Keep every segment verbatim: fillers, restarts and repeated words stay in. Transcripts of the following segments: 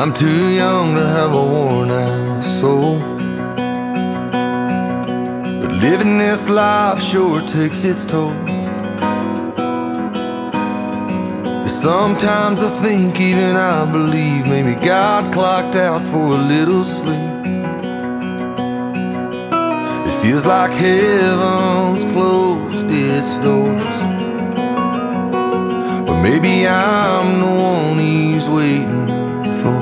I'm too young to have a worn out soul, but living this life sure takes its toll. Sometimes I think, even I believe, maybe God clocked out for a little sleep. It feels like heaven's closed its doors, or maybe I'm the one he's waiting for.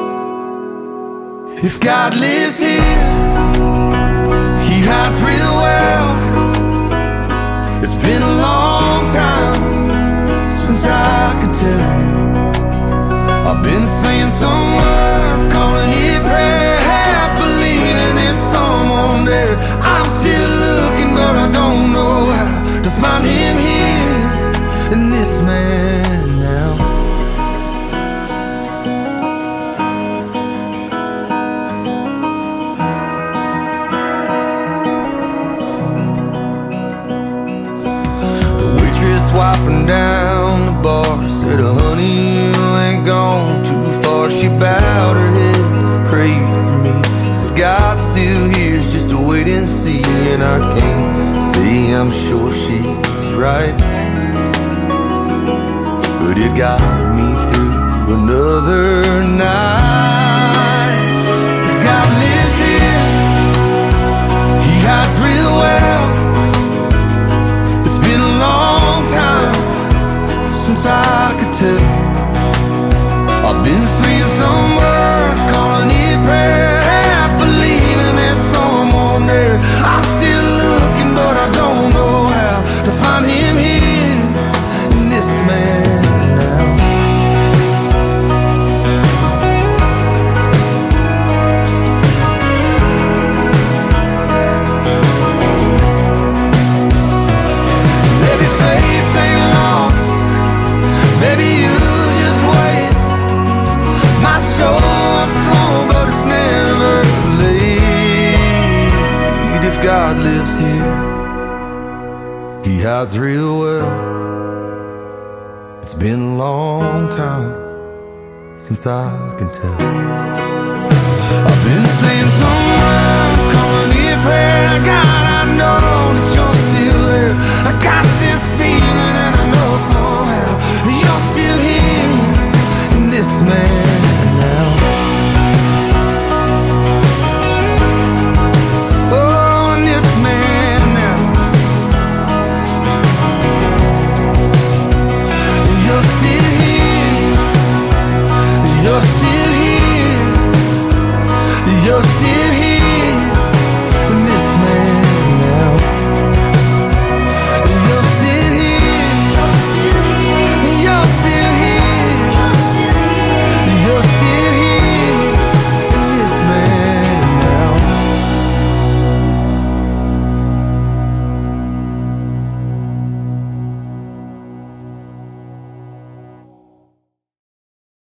If God lives here, he hides real well. It's been a long time since I could tell. I've been saying some words, calling it prayer, half believing there's someone there. I'm still looking, but I don't know how to find him here in this man now. The waitress wiping down the bar said, honey, you ain't gone too far. She bowed her head, prayed for me, said God still hears, just to wait and see. And I can't say I'm sure she's right, but it got me through another night. If God lives here, he hides real well. It's been a long time since I could tell. I've been saying some words, calling it prayer, half believing there's someone there. I'm still looking, but I don't know how to find him here in this man now. Maybe faith ain't lost, maybe you just wait. Might show up slow, but it's never late. If God lives here, he hides real well. It's been a long time since I can tell.